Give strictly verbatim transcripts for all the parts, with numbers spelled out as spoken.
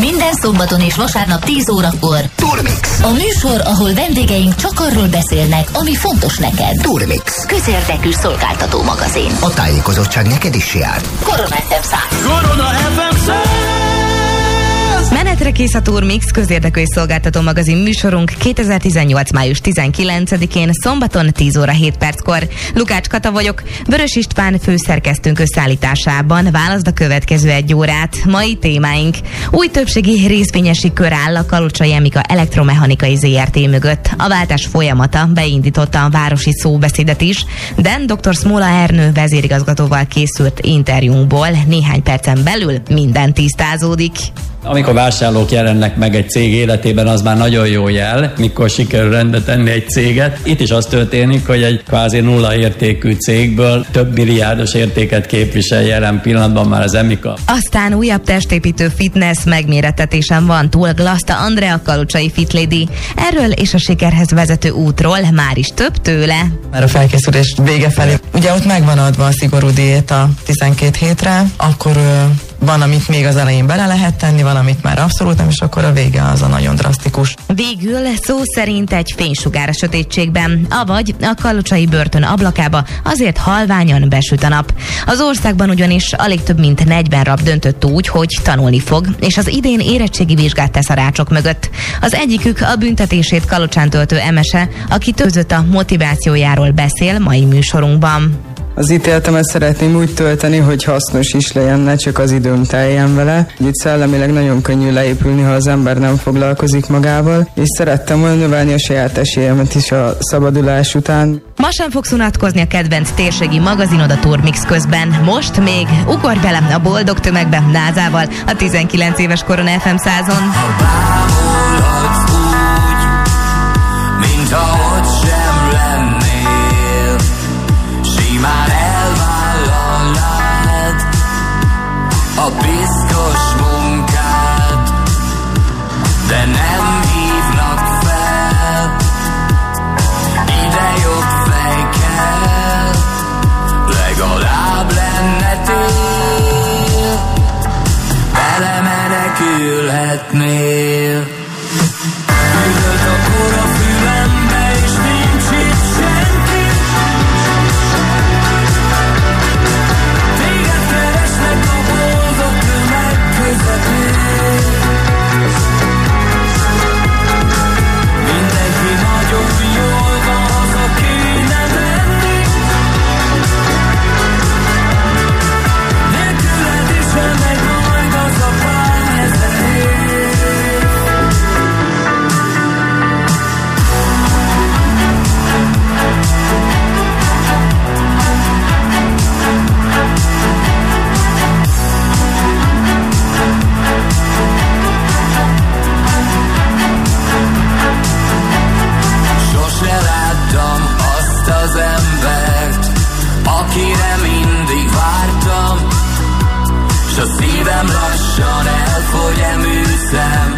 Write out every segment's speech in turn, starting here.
Minden szombaton és vasárnap tíz órakor. Turmix. A műsor, ahol vendégeink csak arról beszélnek, ami fontos neked. Turmix. Közérdekű szolgáltató magazin. A tájékozottság neked is jár. Korona ef em száz. Korona ef em száz. Menetre kész a Turmix, közérdekű és szolgáltató magazin műsorunk kétezer-tizennyolc. május tizenkilencedikén, szombaton tíz óra hét perckor. Lukács Kata vagyok, Vörös István főszerkesztőnk összeállításában válaszd a következő egy órát. Mai témáink: új többségi részvényesi kör áll a Kalocsai Emika Elektromechanikai zé er té mögött. A váltás folyamata beindította a városi szóbeszédet is, de dr. Szmola Ernő vezérigazgatóval készült interjúnkból néhány percen belül minden tisztázódik. Amikor vásárlók jelennek meg egy cég életében, az már nagyon jó jel, mikor sikerül rendbe tenni egy céget. Itt is az történik, hogy egy kvázi nulla értékű cégből több milliárdos értéket képvisel jelen pillanatban már az Emika. Aztán újabb testépítő fitness megmérettetésen van túl Glaszta Andrea Kalocsai Fitlady. Erről és a sikerhez vezető útról már is több tőle. Már a felkészülés vége felé. Ugye ott megvan adva a szigorú diéta tizenkét hétre, akkor van, amit még az elején bele lehet tenni, van, amit már abszolút nem, és akkor a vége az a nagyon drasztikus. Végül szó szerint egy fénysugár a sötétségben, avagy a kalocsai börtön ablakába azért halványan besüt a nap. Az országban ugyanis alig több mint negyven rab döntött úgy, hogy tanulni fog, és az idén érettségi vizsgát tesz a rácsok mögött. Az egyikük a büntetését Kalocsán töltő emese, aki között a motivációjáról beszél mai műsorunkban. Az ítéletemet szeretném úgy tölteni, hogy hasznos is legyen, ne csak az időm teljen vele. Itt szellemileg nagyon könnyű leépülni, ha az ember nem foglalkozik magával, és szerettem volna növelni a saját esélyemet is a szabadulás után. Ma sem fogsz unatkozni a kedvenc térségi magazinod a Turmix közben. Most még ugorj bele a boldog tömegbe Názával a tizenkilenc éves Korona ef em százon. Ha bámulhatsz úgy, mint ahogy sem lennél, simán elvállalnád a piszkos munkát, de nem hívnak fel, ide jobb fej kell, legalább lenne tél, belemenekülhetnél. Üvölt a kor a fülembe, és nincs itt senki. Téged keresnek a boldog tömeg közepén. Mindenki nagyon jól van, haza kéne menni. Nélküled is elmegy majd az a pár ezer év. Sose láttam azt az embert, akire mindig vártam, s a szívem lassan elfogy eműszem,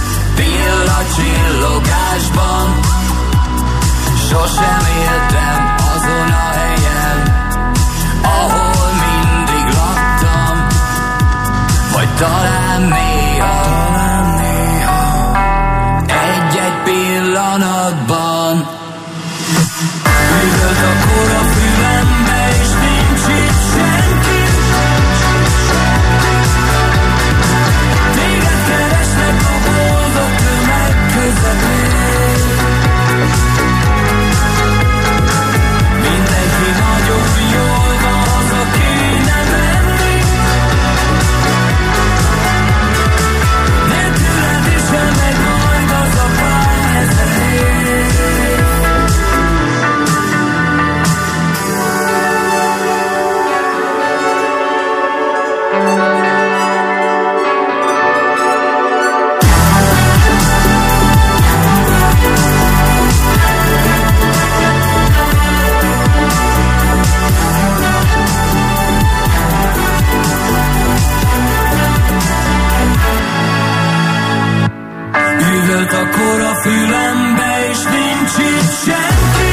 pillacsillogásban. Sosem éltem azon a helyen, ahol mindig laktam, vagy talán néha, talán néha egy-egy pillanatban. Üvölt a kor a fülembe, és nincs itt senki. Téged keresnek a boldog tömeg közepén. Mindenki nagyon jól van, haza kéne menni. Nélküled is elmegy majd az a pár ezer év. Üvölt a kor a fülembe, és nincs itt senki.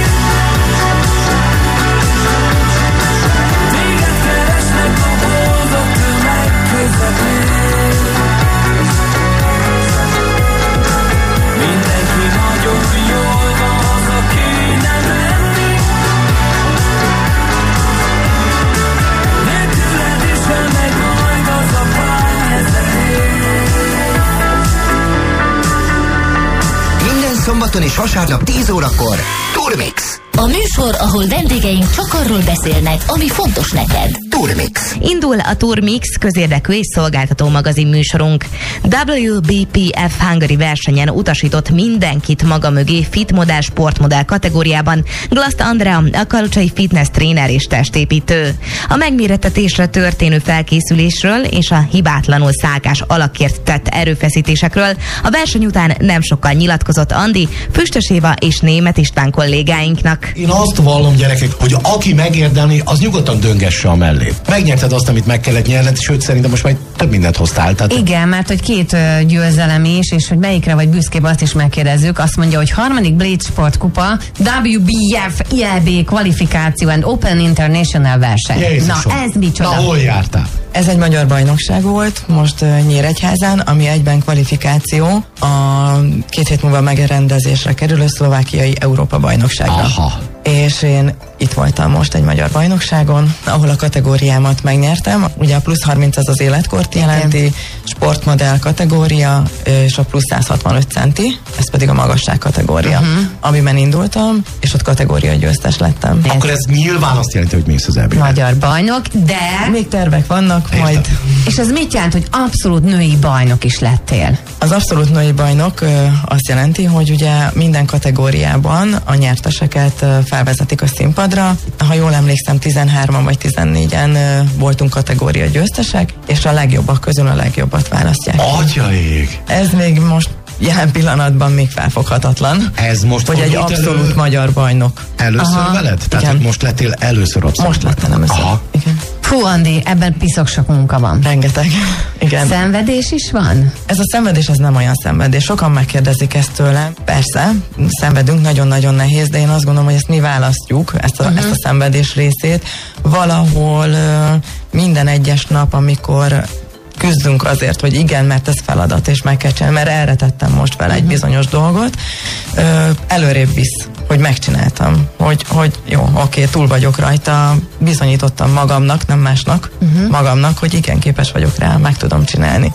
Téged keresnek a boldog tömeg közepén. szombaton és vasárnap tíz órakor Turmix. A műsor, ahol vendégeink csak arról beszélnek, ami fontos neked. Turmix. Indul a Turmix közérdekű és szolgáltató magazin műsorunk. dupla vé pé ef Hungary versenyen utasított mindenkit maga mögé fitmodell sportmodell kategóriában Glaszt Andrea, a kalocsai fitness tréner és testépítő. A megmérettetésre történő felkészülésről és a hibátlanul szálkás alakért tett erőfeszítésekről a verseny után nem sokkal nyilatkozott Andi, Füstös Éva és Németh István kollégáinknak. Én azt vallom, gyerekek, hogy aki megérdemli, az nyugodtan döngesse a mellé. Megnyerted azt, amit meg kellett nyerned, sőt szerintem most már több mindent hoztál. Tehát... Igen, mert hogy két ö, győzelem is, és hogy melyikre vagy büszkébb, azt is megkérdezzük. Azt mondja, hogy harmadik Blade Sport Kupa, dupla bé ef i el bé kvalifikáció and Open International verseny. Jézusom. Na, ez micsoda? Na, hol jártál? Ez egy magyar bajnokság volt, most uh, Nyíregyházán, ami egyben kvalifikáció a két hét múlva megrendezésre kerülő szlovákiai Európa bajnokságra. Aha. És én itt voltam most egy magyar bajnokságon, ahol a kategóriámat megnyertem. Ugye a plusz harminc az az életkort jelenti, sportmodell kategória, és a plusz száz hatvanöt centi, ez pedig a magasság kategória, uh-huh. amiben indultam, és ott kategória győztes lettem. Akkor ez nyilván azt jelenti, hogy mész az é bé-re. Magyar bajnok, de... Még tervek vannak, Értem. majd... És ez mit jelent, hogy abszolút női bajnok is lettél? Az abszolút női bajnok ö, azt jelenti, hogy ugye minden kategóriában a nyerteseket ö, felvezetik a színpadra. Ha jól emlékszem, tizenhárman vagy tizennégyen ö, voltunk kategória győztesek, és a legjobbak közül a legjobbat választják. Atyaég! Ez még most jelen pillanatban még felfoghatatlan. Ez most hogy egy abszolút elő... magyar bajnok. Először Aha, veled? Tehát, igen. hogy most lettél először abszolút. Most lettem először. Aha. Igen. Fú, Andi, ebben piszok sok munka van. Rengeteg. Igen. Szenvedés is van? Ez a szenvedés, ez nem olyan szenvedés. Sokan megkérdezik ezt tőlem. Persze, szenvedünk, nagyon-nagyon nehéz, de én azt gondolom, hogy ezt mi választjuk, ezt a, uh-huh. ezt a szenvedés részét. Valahol uh, minden egyes nap, amikor küzdünk azért, hogy igen, mert ez feladat, és meg kell csinálni, mert erre tettem most vele egy bizonyos dolgot, ö, előrébb visz, hogy megcsináltam, hogy, hogy jó, oké, túl vagyok rajta, bizonyítottam magamnak, nem másnak, uh-huh. magamnak, hogy igen, képes vagyok rá, meg tudom csinálni.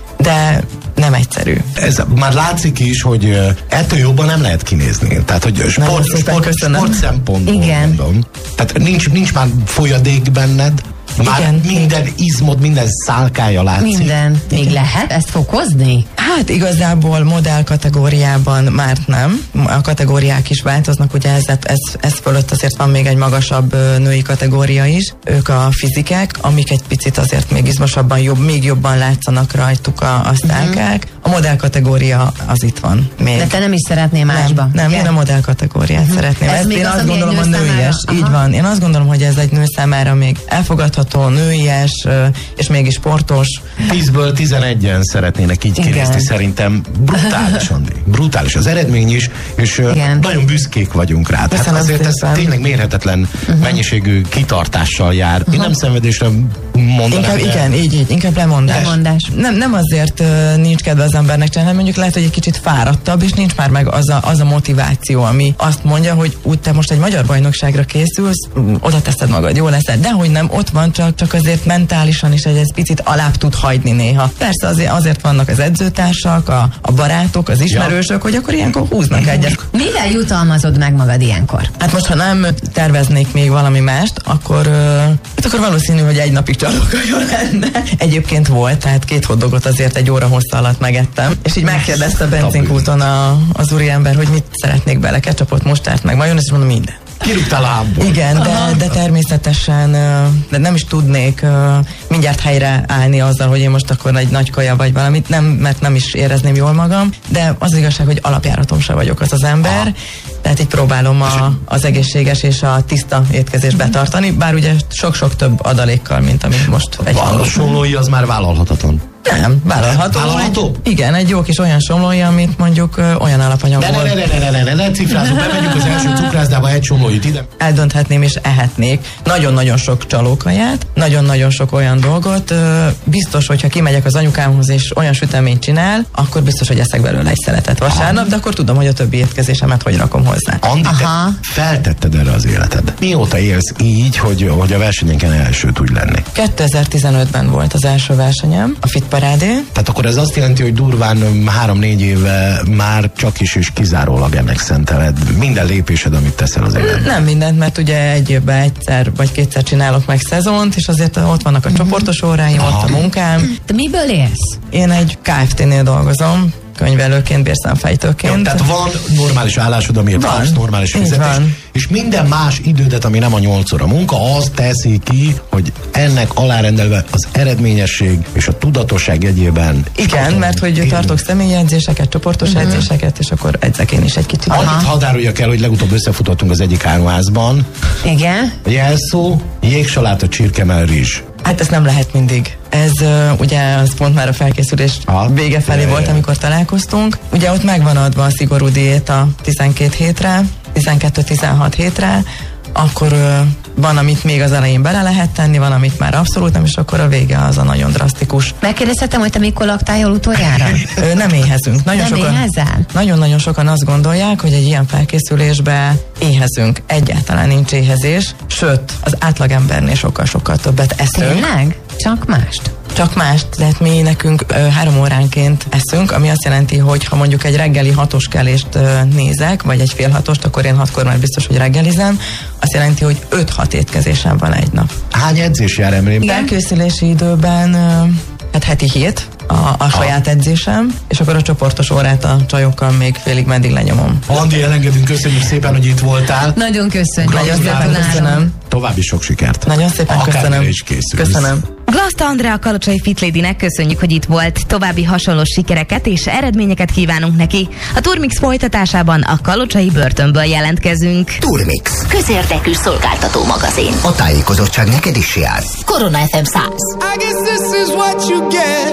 De nem egyszerű. Ez már látszik is, hogy ettől jobban nem lehet kinézni. Tehát, hogy sport, sport, sport szempontból igen. mondom. Tehát nincs, nincs már folyadék benned, már igen, minden nincs. Izmod, minden szálkája látszik. Minden. Még igen. lehet ezt fokozni? Hát igazából modell kategóriában már nem. A kategóriák is változnak, ugye ez, ez, ez fölött azért van még egy magasabb női kategória is. Ők a fizikák, amik egy picit azért még izmosabban, jobb, még jobban látszanak rajtuk a, a szálkák. Uh-huh. A modell kategória az itt van még. De te nem is szeretnél másba? Nem, nem én a modell kategóriát uh-huh. szeretném. Ez én az, azt gondolom a nőies. Így van. Én azt gondolom, hogy ez egy nő számára még elfogadható, nőies, és mégis sportos. tízből tizenegyen szeretnének így kinézni szerintem. Brutális, Andi. Brutális az eredmény is, és igen. nagyon büszkék vagyunk rá. Hát azért ez tényleg mérhetetlen uh-huh. mennyiségű kitartással jár. Uh-huh. Én nem szenvedésre mondanám. Inkább, igen, így, így, inkább lemondás. lemondás. Nem, nem azért uh, nincs kedve az embernek csinálni, mondjuk lehet, hogy egy kicsit fáradtabb, és nincs már meg az a, az a motiváció, ami azt mondja, hogy úgy te most egy magyar bajnokságra készülsz, oda teszed magad, jól leszed, de hogy nem, ott van, csak, csak azért mentálisan is egy, egy picit alább tud hagyni néha. Persze azért, azért vannak az edzőtársak, a, a barátok, az ismerősök, ja. hogy akkor ilyenkor húznak egyet. Mivel jutalmazod meg magad ilyenkor? Hát most, ha nem terveznék még valami mást, akkor, uh, hát akkor valószínű, hogy egy napig csalókaja lenne. Egyébként volt, tehát két hotdogot azért egy óra hossza alatt megettem, és így megkérdezte a benzinkúton a, az úriember, hogy mit szeretnék bele, ketchupot, mustárt, meg majonéz, és mondom, minden. Kirúgtál a hámból. Igen, de, de természetesen de nem is tudnék mindjárt helyre állni azzal, hogy én most akkor egy nagy kaja vagy valamit, nem, mert nem is érezném jól magam, de az igazság, hogy alapjáratom se vagyok az az ember, aha. tehát így próbálom a, az egészséges és a tiszta étkezést betartani, bár ugye sok-sok több adalékkal, mint amit most egy somlói az már vállalhatatlan. Nem, vállalható. Vállalható? Igen, egy jó kis olyan somlója, amit mondjuk ö, olyan alapanyagból... Ne, ne, ne, ne, ne, ne, ne, ne cifrázunk, bemegyünk az első cukrászdába, egy somlóit ide. Eldönthetném és ehetnék nagyon-nagyon sok csalókaját, nagyon-nagyon sok olyan dolgot. Ö, biztos, hogyha kimegyek az anyukámhoz és olyan süteményt csinál, akkor biztos, hogy eszek belőle egy szeletet vasárnap, de akkor tudom, hogy a többi étkezésemet hogy rakom hozzá. hozzá. Andi, te feltetted erre az életed. Mióta élsz így, hogy, hogy a versenyeken első tudj lenni? kétezer-tizenötben volt az első versenyem, a Fit Parádé. Tehát akkor ez azt jelenti, hogy durván három-négy éve már csak is és kizárólag ennek szenteled minden lépésed, amit teszel az életben. Nem mindent, mert ugye egy évben egyszer vagy kétszer csinálok meg szezont, és azért ott vannak a mm-hmm. csoportos óráim, ott a munkám. De miből élsz? Én egy ká ef té-nél dolgozom, könyvelőként, bérszámfejtőként. Ja, tehát van normális állásod, amiért van normális fizetés, és minden más idődet, ami nem a nyolc óra munka, az teszi ki, hogy ennek alárendelve az eredményesség és a tudatosság jegyében. Igen, mert hogy élünk. Tartok személyi edzéseket, csoportos uh-huh. edzéseket, és akkor edzek én is egy kicsit. Annyit hadd áruljak el, hogy legutóbb összefutottunk az egyik áruházban. Igen. A jelszó, jégsaláta, csirkemell, rizs. Hát ez nem lehet mindig. Ez uh, ugye az pont már a felkészülés ah, vége felé jaj, volt, jaj. amikor találkoztunk. Ugye ott megvan adva a szigorú diéta tizenkét hétre, tizenkettő-tizenhat hétre, akkor uh, van, amit még az elején bele lehet tenni, van, amit már abszolút nem, és akkor a vége az a nagyon drasztikus. Megkérdezhetem, hogy te mikor laktál jól utoljára? Ö, nem éhezünk. Nagyon nem sokan, éhezel? Nagyon-nagyon sokan azt gondolják, hogy egy ilyen felkészülésbe éhezünk. Egyáltalán nincs éhezés, sőt, az átlagembernél sokkal-sokkal többet eszünk. Tényleg? Csak mást? Csak mást, tehát mi nekünk ö, három óránként eszünk, ami azt jelenti, hogy ha mondjuk egy reggeli hatos kelést ö, nézek, vagy egy fél hatost, akkor én hatkor már biztos, hogy reggelizem. Azt jelenti, hogy öt-hat étkezésem van egy nap. Hány edzés jár emlékszem? Felkészülési időben ö, hát heti hét a, a saját edzésem, és akkor a csoportos órát a csajokkal még félig meddig lenyomom. Andi, elengedünk, köszönjük szépen, hogy itt voltál. Nagyon köszönjük. Nagyon szépen köszönöm. További sok sikert. Nagyon szépen akár köszönöm. Köszönöm. Glaszta Andrea, a Kalocsai Fit Ladynek köszönjük, hogy itt volt. További hasonló sikereket és eredményeket kívánunk neki. A Turmix folytatásában a kalocsai börtönből jelentkezünk. Turmix. Közérdekű szolgáltató magazin. A tájékozottság neked is jár. Korona ef em száz. I guess this is what you get.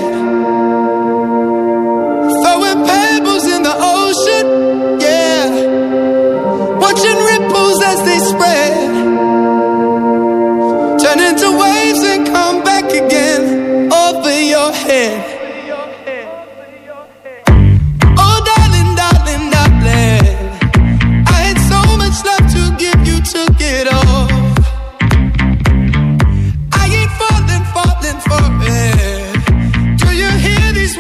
Throwing pebbles in the ocean, yeah. Watching ripples as they spread. Turn into waves and come back again over your head. Oh darling, darling, darling, I had so much love to give, you took it all. I ain't falling, falling for it. Do you hear these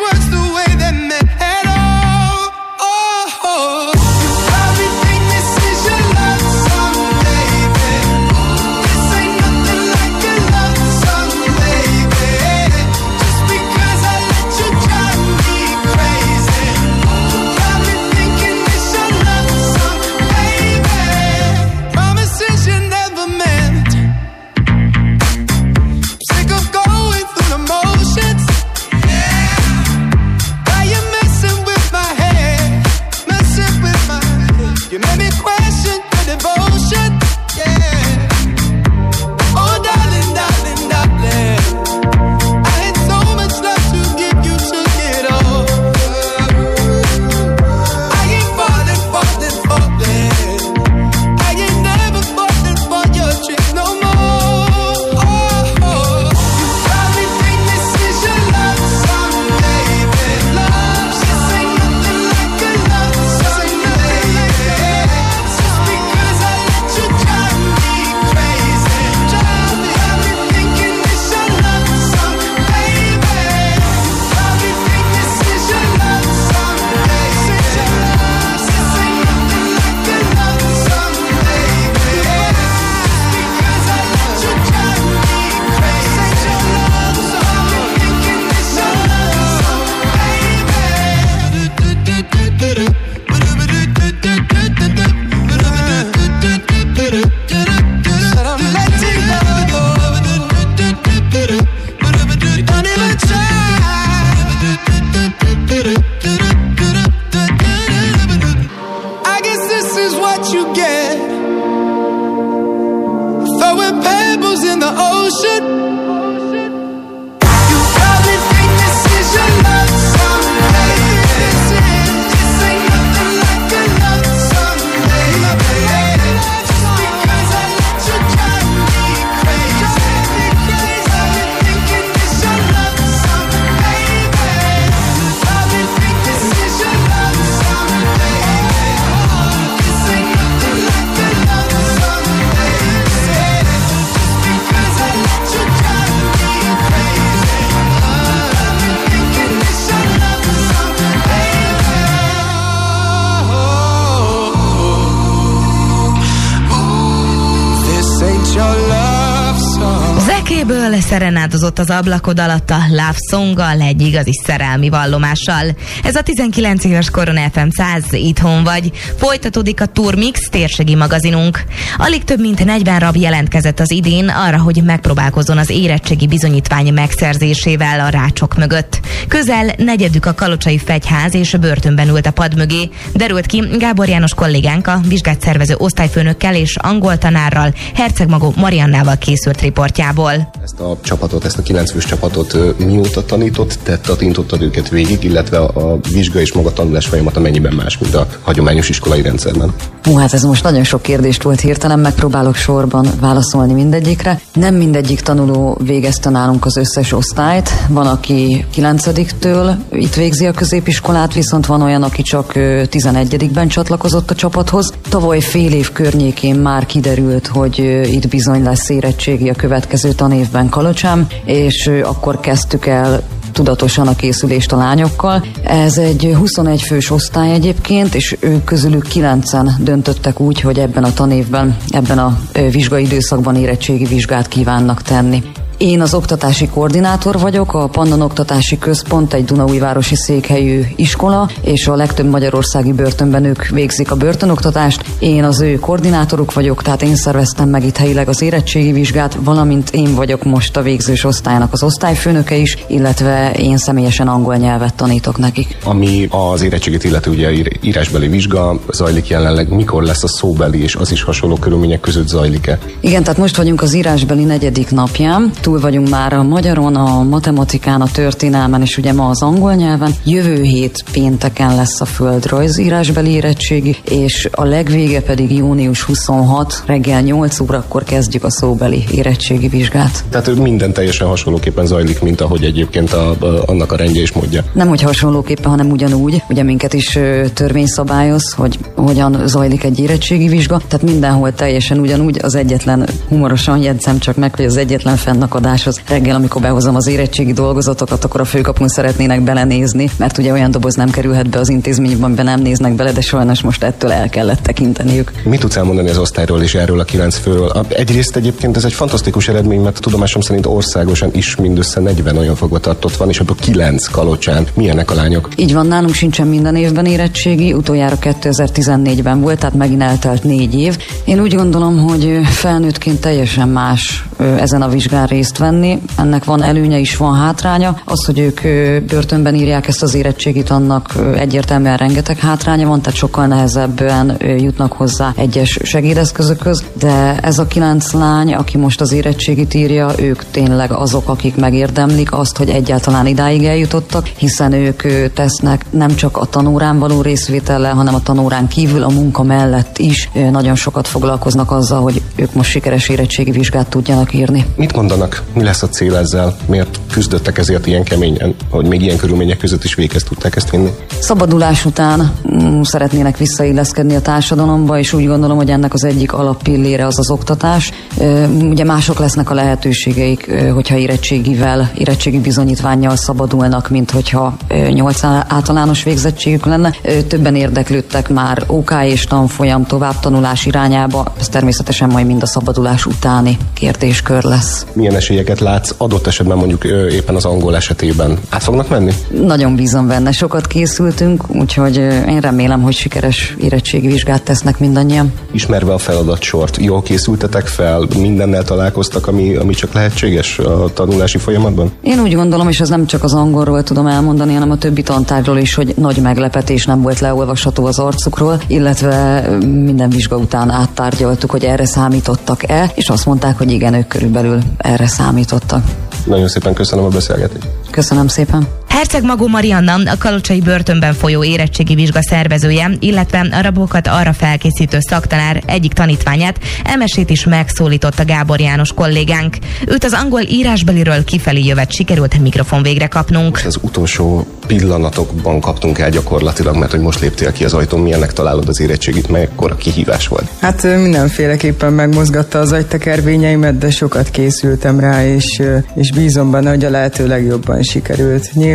Mélyből szerenádozott az ablakod alatt a Love Songgal, egy igazi szerelmi vallomással. Ez a tizenkilenc éves Koron ef em száz, itthon vagy. Folytatódik a Turmix térségi magazinunk. Alig több mint negyven rab jelentkezett az idén arra, hogy megpróbálkozzon az érettségi bizonyítvány megszerzésével a rácsok mögött. Közel negyedük a kalocsai fegyház és börtönben ült a pad mögé. Derült ki Gábor János kollégánk a vizsgát szervező osztályfőnökkel és angol tanárral, Hercegmagó Mariannával készült riportjából. Ezt a csapatot, ezt a kilencfős csapatot mióta tanított, te tanítottad őket végig, illetve a vizsga és maga tanulás folyamat mennyiben más, mint a hagyományos iskolai rendszerben? Hú, hát ez most nagyon sok kérdést volt hirtelen, megpróbálok sorban válaszolni mindegyikre. Nem mindegyik tanuló végezte nálunk az összes osztályt. Van, aki kilencediktől itt végzi a középiskolát, viszont van olyan, aki csak tizenegyedikben csatlakozott a csapathoz. Tavaly fél év környékén már kiderült, hogy itt bizony lesz érettségi a következő tanévben Kalocsán, és akkor kezdtük el tudatosan a készülést a lányokkal. Ez egy huszonegy fős osztály egyébként, és ők közülük kilencen döntöttek úgy, hogy ebben a tanévben, ebben a vizsgai időszakban érettségi vizsgát kívánnak tenni. Én az oktatási koordinátor vagyok, a Pannon Oktatási Központ egy dunaújvárosi székhelyű iskola, és a legtöbb magyarországi börtönben ők végzik a börtönoktatást. Én az ő koordinátoruk vagyok, tehát én szerveztem meg itt helyileg az érettségi vizsgát, valamint én vagyok most a végzős osztálynak az osztályfőnöke is, illetve én személyesen angol nyelvet tanítok nekik. Ami az érettségit illeti, ugye írásbeli vizsga zajlik jelenleg, mikor lesz a szóbeli, és az is hasonló körülmények között zajlik-e? Igen, tehát most vagyunk az írásbeli negyedik napján. Túl vagyunk már a magyaron, a matematikán, a történelmen, és ugye ma az angol nyelven. Jövő hét pénteken lesz a földrajz írásbeli érettségi, és a legvége pedig június huszonhatodika reggel nyolc órakor kezdjük a szóbeli érettségi vizsgát. Tehát minden teljesen hasonlóképpen zajlik, mint ahogy egyébként a, a, annak a rendje is mondja. Nem, hogy hasonlóképpen, hanem ugyanúgy. Ugye minket is törvény szabályoz, hogy hogyan zajlik egy érettségi vizsga, tehát mindenhol teljesen ugyanúgy. Az egyetlen, humorosan jegyzem csak meg, hogy az egyetlen fennakadás az reggel, amikor behozom az érettségi dolgozatokat, akkor a főkapun szeretnének belenézni, mert ugye olyan doboz nem kerülhet be az intézményben, amiben nem néznek bele, de sajnos most ettől el kellett tekinteniük. Mit tudsz elmondani az osztályról és erről a kilenc főről? Egyrészt egyébként ez egy fantasztikus eredmény, mert tudomásom szerint országosan is mindössze negyven olyan fogvatartott van, és ebből kilenc Kalocsán. Milyenek a lányok? Így van, nálunk sincsen minden évben érettségi, utoljára kétezer-tizennégyben volt, tehát megint eltelt négy év. Én úgy gondolom, hogy felnőttként teljesen más ezen a vizsgán részt venni. Ennek van előnye is, van hátránya. Az, hogy ők börtönben írják ezt az érettségit, annak egyértelműen rengeteg hátránya van, tehát sokkal nehezebben jutnak hozzá egyes segédeszközökhöz, de ez a kilenc lány, aki most az érettségit írja, ők tényleg azok, akik megérdemlik azt, hogy egyáltalán idáig eljutottak, hiszen ők tesznek nem csak a tanórán való részvétellel, hanem a tanórán kívül a munka mellett is nagyon sokat foglalkoznak azzal, hogy ők most sikeres érettségi vizsgát tudjanak írni. Mit mondanak? Mi lesz a cél ezzel? Miért küzdöttek ezért ilyen keményen, hogy még ilyen körülmények között is véghez tudták ezt vinni? Szabadulás után mm, szeretnének visszailleszkedni a társadalomba, és úgy gondolom, hogy ennek az egyik alappillére az az oktatás. E, ugye mások lesznek a lehetőségeik, e, hogyha érettségivel, érettségi bizonyítvánnyal szabadulnak, mint hogyha e, nyolc általános végzettségük lenne. E, többen érdeklődtek már ó ká és tanfolyam továbbtanulás irányába, ez természetesen majd mind a szabadulás utáni kérdéskör lesz. Milyen esélyeket látsz adott esetben mondjuk éppen az angol esetében? Át fognak menni? Nagyon bízom benne, sokat készültünk, úgyhogy én remélem, hogy sikeres érettségi vizsgát tesznek mindannyian. Ismerve a feladatsort, jól készültetek fel, mindennel találkoztak, ami, ami csak lehetséges a tanulási folyamatban? Én úgy gondolom, és ez nem csak az angolról tudom elmondani, hanem a többi tantárgyról is, hogy nagy meglepetés nem volt leolvasható az arcukról, illetve minden vizsga után áttárgyaltuk, hogy erre számítottak-e, és azt mondták, hogy igen, ők körülbelül erre számítottak. Nagyon szépen köszönöm a beszélgetést. Köszönöm szépen. Hercegmagó Marianna, a kalocsai börtönben folyó érettségi vizsga szervezője, illetve a rabokat arra felkészítő szaktanár egyik tanítványát, Emesét is megszólította Gábor János kollégánk. Őt az angol írásbeliről kifelé jövet sikerült mikrofon végre kapnunk. Most az utolsó pillanatokban kaptunk el gyakorlatilag, mert hogy most léptél ki az ajtón, milyennek találod az érettségit, mekkora kihívás volt? Hát mindenféleképpen megmozgatta az agytekervényeimet, de sokat készültem rá, és, és bízom benne, hogy a lehető legjobban sikerült. Nyilván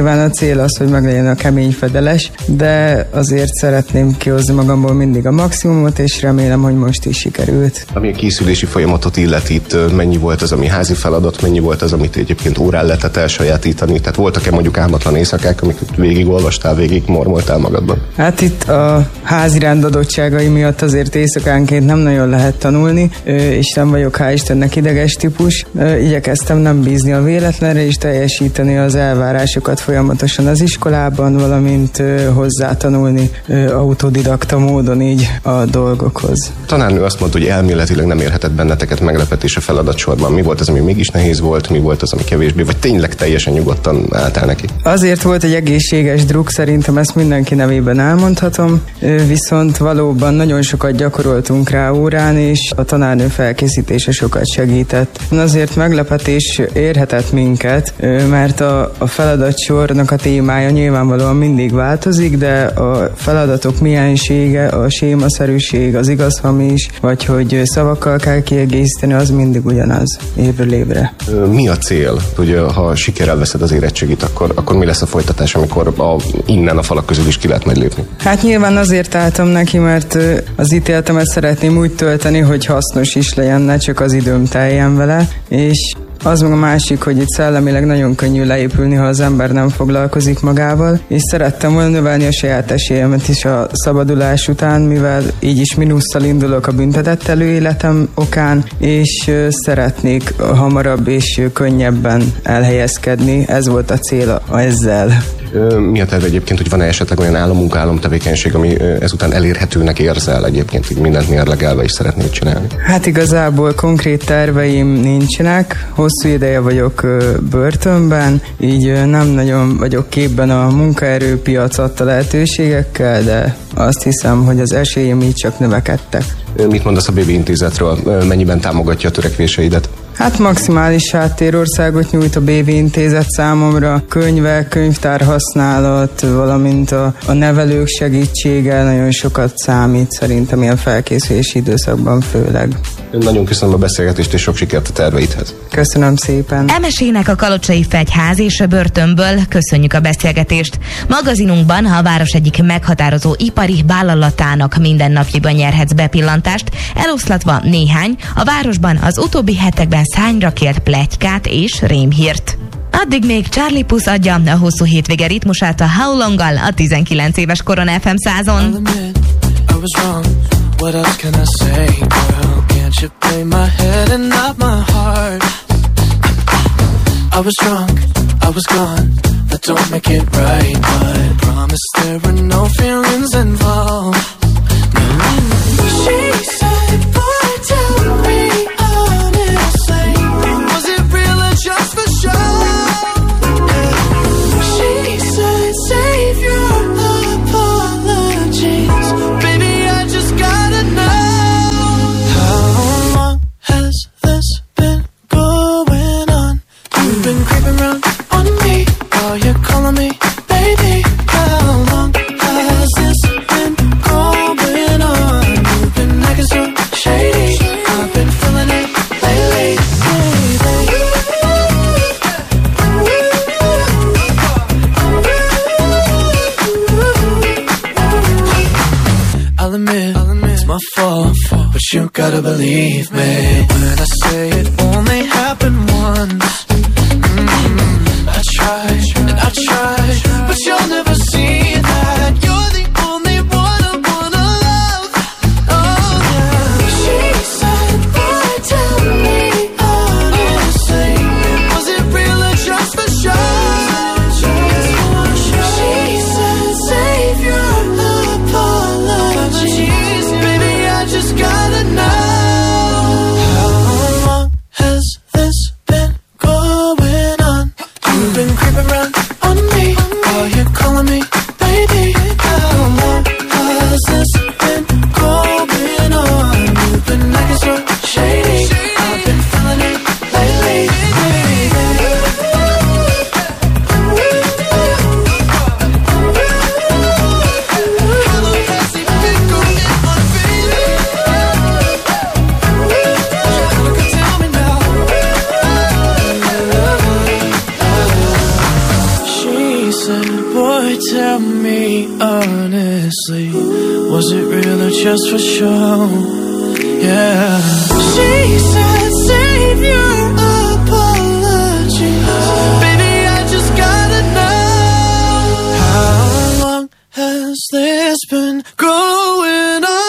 nyilván a cél az, hogy meglegyen a kemény fedeles, de azért szeretném kihozni magamból mindig a maximumot, és remélem, hogy most is sikerült. Ami a készülési folyamatot illeti, itt mennyi volt az, ami házi feladat, mennyi volt az, amit egyébként órán lehetett elsajátítani? Tehát voltak-e mondjuk álmatlan éjszakák, amiket végigolvastál, végig mormoltál magadban? Hát itt a házi rendadottságai miatt azért éjszakánként nem nagyon lehet tanulni, és nem vagyok hál' Istennek ideges típus. Igyekeztem nem bízni a véletlenre, és teljesíteni az elvárásokat folyamatosan az iskolában, valamint hozzátanulni autodidakta módon így a dolgokhoz. A tanárnő azt mondta, hogy elméletileg nem érhetett benneteket meglepetés a feladatsorban. Mi volt az, ami mégis nehéz volt, mi volt az, ami kevésbé, vagy tényleg teljesen nyugodtan álltál neki? Azért volt egy egészséges druk, szerintem ezt mindenki nevében elmondhatom, viszont valóban nagyon sokat gyakoroltunk rá órán, és a tanárnő felkészítése sokat segített. Azért meglepetés érhetett minket, mert a, a feladatsornak a témája nyilvánvalóan mindig változik, de a feladatok miensége, a sémaszerűség, az igaz-hamis, vagy hogy szavakkal kell kiegészíteni, az mindig ugyanaz évről évre. Mi a cél, hogy ha sikerrel veszed az érettségit, akkor, akkor mi lesz a folytatás, amikor a, innen a falak közül is ki lehet majd lépni? Hát nyilván azért álltam neki, mert az ítéletemet szeretném úgy tölteni, hogy hasznos is legyen, ne csak az időm teljen vele, és az meg a másik, hogy itt szellemileg nagyon könnyű leépülni, ha az ember nem foglalkozik magával, és szerettem volna növelni a saját esélyemet is a szabadulás után, mivel így is mínusszal indulok a büntetett előéletem okán, és szeretnék hamarabb és könnyebben elhelyezkedni. Ez volt a cél ezzel. Mi a terve egyébként, hogy van-e esetleg olyan állammunka, államtevékenység, ami ezután elérhetőnek érzel egyébként, hogy mindent mérlegelve is szeretnéd csinálni? Hát igazából konkrét terveim nincsenek, hosszú ideje vagyok börtönben, így nem nagyon vagyok képben a munkaerőpiac adta lehetőségekkel, de azt hiszem, hogy az esélyem így csak növekedtek. Mit mondasz a bé bé Intézetről? Mennyiben támogatja a törekvéseidet? Hát maximális háttérországot nyújt a bé vé Intézet számomra, könyvek, könyvtár használat, valamint a, a nevelők segítsége nagyon sokat számít szerintem ilyen felkészülési időszakban főleg. Nagyon köszönöm a beszélgetést, és sok sikert a terveidhez. Köszönöm szépen. Emesének a Kalocsai Fegyház és a börtönből köszönjük a beszélgetést. Magazinunkban a város egyik meghatározó ipari vállalatának mindennapjaiban nyerhetsz bepillantást, eloszlatva néhány, a városban az utóbbi hetekben szányra kért pletykát és rémhírt. Addig még Charlie Puth adja a hosszú hétvége ritmusát a How Long-gal a tizenkilenc éves Koron ef em százon. What else can I say, girl? Can't you play my head and not my heart? I was drunk, I was gone. That don't make it right, but promise there were no feelings involved. No. She said, boy, tell me honestly, was it real or just for show? She said, save your apologies. Baby, I just gotta know. How long has this been going on? You've been creeping around on me while you're calling me baby. How long has this been going on? You've been acting so shady. I've been feeling it lately, baby. I'll admit, I'll admit it's my fault, but you gotta believe me when I say it only happened once. Mm-hmm. I tried and I tried, but you'll never see that. You're the only one I wanna love. Oh yeah. She said, boy, tell me honestly, was it real or just for show? She said, save your apologies. Baby, I just gotta know. How long has this been going on? You've been creeping around on me while you're calling me me honestly, was it real or just for show? Yeah. She said save your apology, baby I just gotta know, how long has this been going on?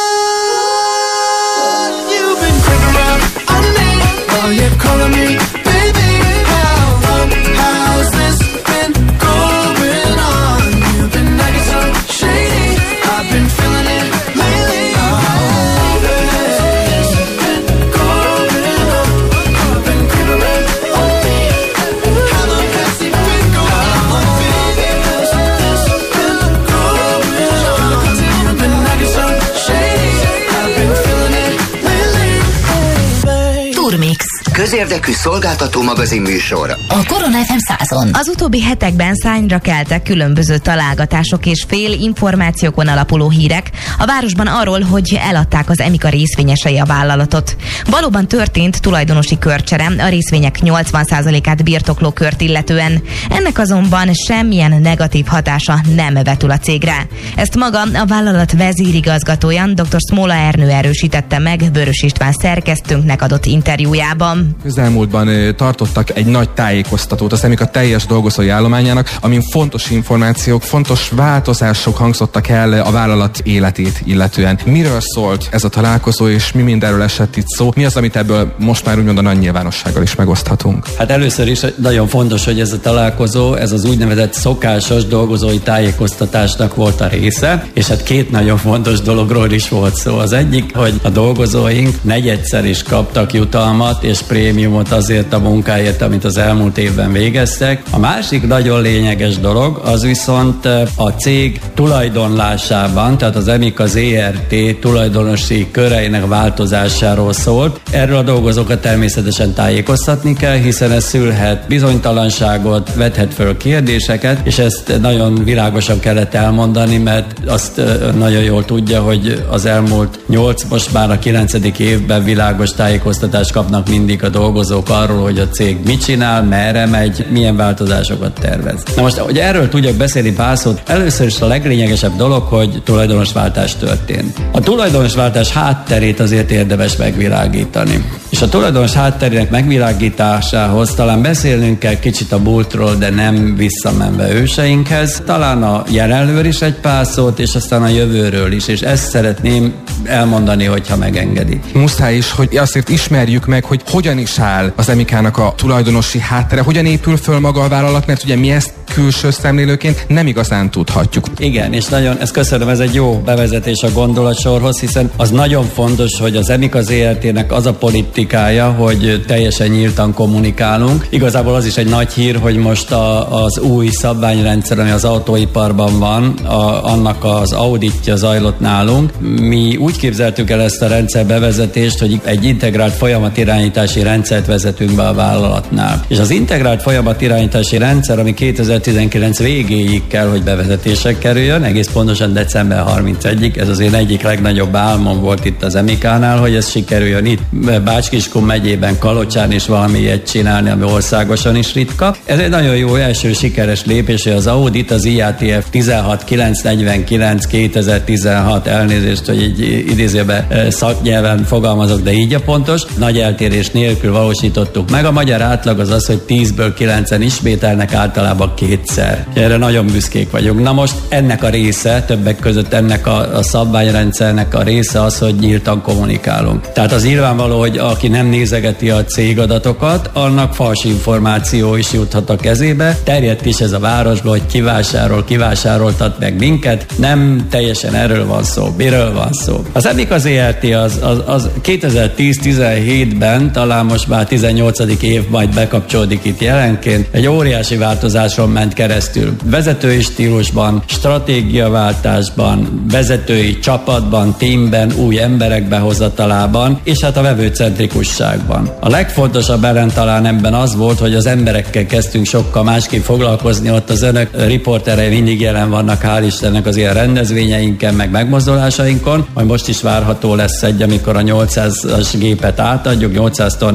You've been creeping around on me while you're calling me baby. How long has this been going on? You've been acting so shady, I've been feeling it lately. Közérdekű szolgáltató magazin műsor a Korona ef em százon. Az utóbbi hetekben szárnyra keltek különböző találgatások és fél információkon alapuló hírek a városban arról, hogy eladták az Emika részvényesei a vállalatot. Valóban történt tulajdonosi körcsere a részvények nyolcvan százalékát birtokló kört illetően. Ennek azonban semmilyen negatív hatása nem vetül a cégre. Ezt maga a vállalat vezérigazgatója, dr. Smola Ernő erősítette meg Vörös István szerkesztőnknek adott interjújában. Közelmúltban tartottak egy nagy tájékoztatót az Emika teljes dolgozói állományának, amin fontos információk, fontos változások hangzottak el a vállalat életét illetően. Miről szólt ez a találkozó, és mi mindenről esett itt szó? Mi az, amit ebből most már úgymond a nagy nyilvánossággal is megoszthatunk? Hát először is nagyon fontos, hogy ez a találkozó, ez az úgynevezett szokásos dolgozói tájékoztatásnak volt a része, és hát két nagyon fontos dologról is volt szó. Az egyik, hogy a dolgozóink negyedszer is kaptak jutalmat és prémiumot azért a munkáért, amit az elmúlt évben végeztek. A másik nagyon lényeges dolog, az viszont a cég tulajdonlásában, tehát az Emika zé er té tulajdonosi köreinek változásáról szólt. Erről a dolgozókat természetesen tájékoztatni kell, hiszen ez szülhet bizonytalanságot, vethet föl kérdéseket, és ezt nagyon világosan kellett elmondani, mert azt nagyon jól tudja, hogy az elmúlt nyolc, most már a kilencedik évben világos tájékoztatást kapnak mindig a dolgozók arról, hogy a cég mit csinál, merre megy, milyen változásokat tervez. Na most, hogy erről tudjak beszélni pár szót, először is a leglényegesebb dolog, hogy tulajdonosváltás történt. A tulajdonosváltás hátterét azért érdemes megvilágítani. És a tulajdonos hátterének megvilágításához talán beszélnünk kell kicsit a múltról, de nem visszamenve őseinkhez. Talán a jelenről is egy pár szót, és aztán a jövőről is, és ezt szeretném elmondani, hogyha megengedi. Muszáj is, hogy azért ismerjük meg, hogy hogyan is áll az Emikának a tulajdonosi háttere, hogyan épül föl maga a vállalat, mert ugye mi ezt külső szemlélőként nem igazán tudhatjuk. Igen, és nagyon, ezt köszönöm, ez egy jó bevezetés a gondolatsorhoz, hiszen az nagyon fontos, hogy az Emika zé er té-nek az a politikája, hogy teljesen nyíltan kommunikálunk. Igazából az is egy nagy hír, hogy most a, az új szabványrendszer, ami az autóiparban van, a, annak az auditja zajlott nálunk. Mi úgy képzeltük el ezt a rendszer bevezetést, hogy egy integrált folyamatirányítási rendszert vezetünk be a vállalatnál. És az integrált folyamatirányítási rendszer, ami kétezer-tizenkilenc végéig kell, hogy bevezetésre kerüljön, egész pontosan december harmincegyedikéig, ez az én egyik legnagyobb álmom volt itt az Emikánál, hogy ez sikerüljön itt Bács-Kiskun megyében, Kalocsán is valami ilyet csinálni, ami országosan is ritka. Ez egy nagyon jó első sikeres lépés, hogy az audit, az i á té ef tizenhat kilencszáznegyvenkilenc kétezer-tizenhat, elnézést, hogy így idézőben szaknyelven fogalmazok, de így a pontos, nagy eltérés nélkül valósítottuk meg. A magyar átlag az az, hogy tízből kilencen ismételnek, általában kétszer. Erre nagyon büszkék vagyunk. Na most ennek a része, többek között ennek a, a szabványrendszernek a része az, hogy nyíltan kommunikálunk. Tehát az nyilvánvaló, hogy aki nem nézegeti a cégadatokat, annak fals információ is juthat a kezébe. Terjedt is ez a városba, hogy kivásárol, kivásároltat meg minket. Nem teljesen erről van szó. Miről van szó? Az Emika zé er té az, az, az kétezer-tíz-tizenhétben, talán most már tizennyolcadik év majd bekapcsolódik itt jelenként, egy óriási változáson ment keresztül. Vezetői stílusban, stratégiaváltásban, vezetői csapatban, teamben, új emberek behozatalában, és hát a vevőcentrikusságban. A legfontosabb ellen talán ebben az volt, hogy az emberekkel kezdtünk sokkal másképp foglalkozni, ott az önök riporterei mindig jelen vannak, hál' Istennek az ilyen rendezvényeinken, meg megmozdulásainkon, majd most is várható lesz egy, amikor a nyolcszázas gépet átadjuk, nyolcszáz tonnás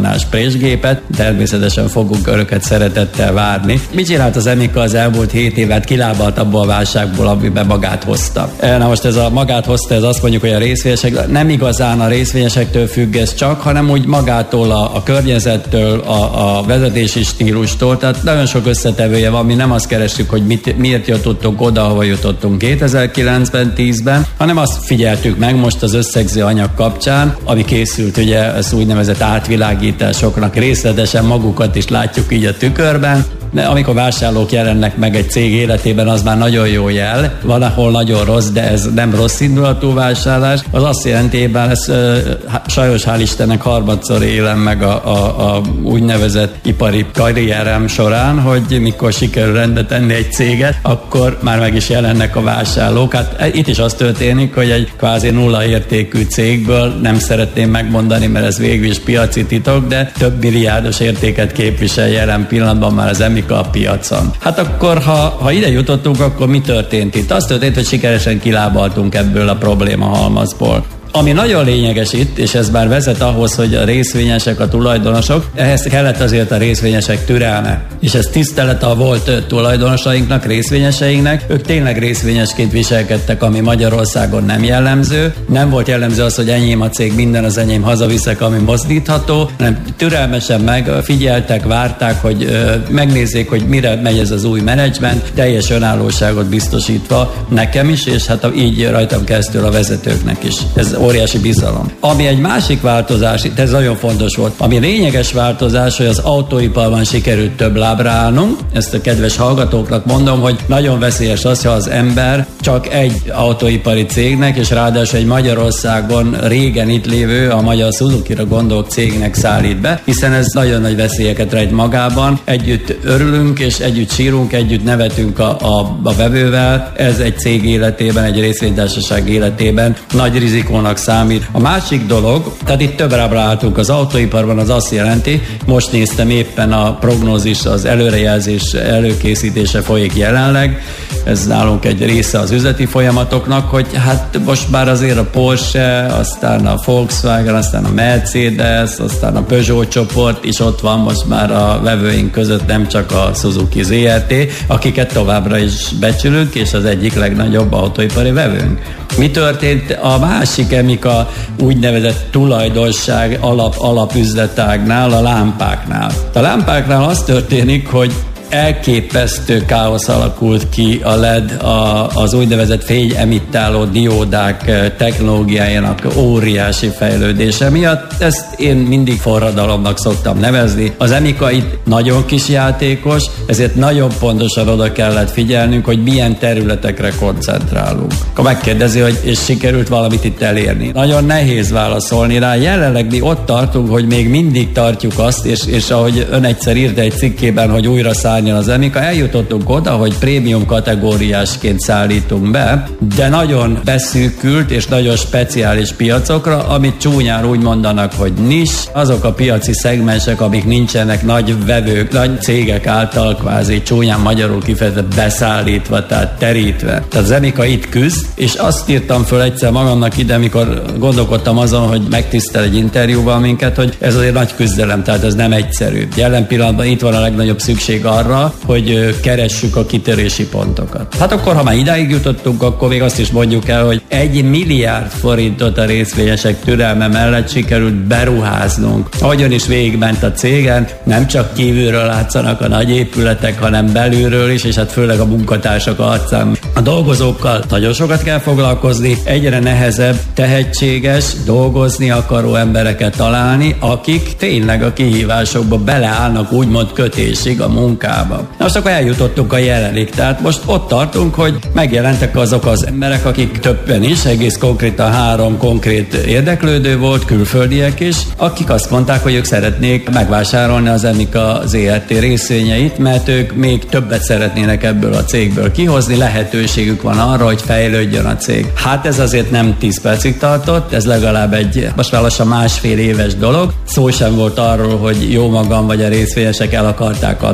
tonnás présgépet, természetesen fogunk öröket szeretettel várni. Mit csinált az Emika az elmúlt hét évet? Kilábalt abból a válságból, amiben magát hozta. Na most ez a magát hozta, ez azt mondjuk, hogy a részvényesek nem igazán a részvényesektől függ ez csak, hanem úgy magától, a, a környezettől, a, a vezetési stílustól, tehát nagyon sok összetevője van, mi nem azt keressük, hogy mit, miért jutottunk oda, ahol jutottunk kétezer-kilencben, tízben, hanem azt figyeltük meg most az összegző anyag kapcsán, ami készült ugye az úgynevezett átvilágításoknak, részletesen magukat is látjuk így a tükörben, de amikor vásárlók jelennek meg egy cég életében, az már nagyon jó jel, van ahol nagyon rossz, de ez nem rossz indulatú vásárlás, az azt jelenti, hogy ez uh, sajnos hál' Istennek harmadszor élem meg a, a, a úgynevezett ipari karrierem során, hogy mikor sikerül rendbe tenni egy céget, akkor már meg is jelennek a vásárlók. Hát itt is az történik, hogy egy kvázi nulla értékű cégből, nem szeretném megmondani, mert ez végül is piaci titok, de több milliárdos értéket képvisel jelen pillanatban már az Emika a piacon. Hát akkor, ha, ha ide jutottunk, akkor mi történt itt? Az történt, hogy sikeresen kilábaltunk ebből a probléma halmazból. Ami nagyon lényeges itt, és ez már vezet ahhoz, hogy a részvényesek, a tulajdonosok, ehhez kellett azért a részvényesek türelme. És ez tisztelet a volt tulajdonosainknak, részvényeseinknek. Ők tényleg részvényesként viselkedtek, ami Magyarországon nem jellemző. Nem volt jellemző az, hogy enyém a cég, minden az enyém, hazaviszek, ami mozdítható, hanem türelmesen megfigyeltek, várták, hogy ö, megnézzék, hogy mire megy ez az új menedzsment, teljes önállóságot biztosítva nekem is, és hát így rajtam keresztül a vezetőknek is. Ez óriási bizalom. Ami egy másik változás, ez nagyon fontos volt, ami lényeges változás, hogy az autóiparban sikerült több lábra állnunk. Ezt a kedves hallgatóknak mondom, hogy nagyon veszélyes az, ha az ember csak egy autóipari cégnek, és ráadásul egy Magyarországon régen itt lévő, a magyar Suzuki-ra gondolt cégnek szállít be, hiszen ez nagyon nagy veszélyeket rejt magában. Együtt örülünk, és együtt sírunk, együtt nevetünk a, a, a vevővel. Ez egy cég életében, egy részvénytársaság életében nagy rizikónak számít. A másik dolog, tehát itt több lábra álltunk az autóiparban, az azt jelenti, most néztem éppen a prognózis, az előrejelzés előkészítése folyik jelenleg, ez nálunk egy része az üzleti folyamatoknak, hogy hát most már azért a Porsche, aztán a Volkswagen, aztán a Mercedes, aztán a Peugeot csoport is ott van most már a vevőink között, nem csak a Suzuki zé er té, akiket továbbra is becsülünk, és az egyik legnagyobb autóipari vevőnk. Mi történt a másik Emika úgynevezett tulajdonság alap, alapüzletágnál, a lámpáknál? A lámpáknál az történik, hogy elképesztő káosz alakult ki a el é dé, a, az úgynevezett fényemittáló diódák technológiájának óriási fejlődése miatt. Ezt én mindig forradalomnak szoktam nevezni. Az Emika itt nagyon kis játékos, ezért nagyon pontosan oda kellett figyelnünk, hogy milyen területekre koncentrálunk. Akkor megkérdezi, hogy és sikerült valamit itt elérni. Nagyon nehéz válaszolni rá. Jelenleg mi ott tartunk, hogy még mindig tartjuk azt, és, és ahogy ön egyszer írta egy cikkében, hogy újra száll az Emika, eljutottunk oda, hogy prémium kategóriásként szállítunk be, de nagyon beszűkült és nagyon speciális piacokra, amit csúnyán úgy mondanak, hogy nis, azok a piaci szegmensek, amik nincsenek nagy vevők, nagy cégek által kvázi csúnyán magyarul kifejezve beszállítva, tehát terítve. Tehát az Emika itt küzd, és azt írtam föl egyszer magamnak ide, amikor gondolkodtam azon, hogy megtisztel egy interjúval minket, hogy ez azért nagy küzdelem, tehát ez nem egyszerű. Jelen pillanatban itt van a legnagyobb szükség arra, hogy keressük a kitörési pontokat. Hát akkor, ha már idáig jutottunk, akkor még azt is mondjuk el, hogy egy milliárd forintot a részvényesek türelme mellett sikerült beruháznunk. Ahogyan is végigment a cégen, nem csak kívülről látszanak a nagy épületek, hanem belülről is, és hát főleg a munkatársak arcán. A dolgozókkal nagyon sokat kell foglalkozni, egyre nehezebb, tehetséges, dolgozni akaró embereket találni, akik tényleg a kihívásokba beleállnak úgymond kötésig a munkába. Most akkor eljutottunk a jelenig, tehát most ott tartunk, hogy megjelentek azok az emberek, akik többen is, egész konkrétan három konkrét érdeklődő volt, külföldiek is, akik azt mondták, hogy ők szeretnék megvásárolni az Emika zé er té részvényeit, mert ők még többet szeretnének ebből a cégből kihozni, lehetőségük van arra, hogy fejlődjön a cég. Hát ez azért nem tíz percig tartott, ez legalább egy, most már lassan másfél éves dolog. Szó sem volt arról, hogy jó magam vagy a részvényesek el akarták adni a cég,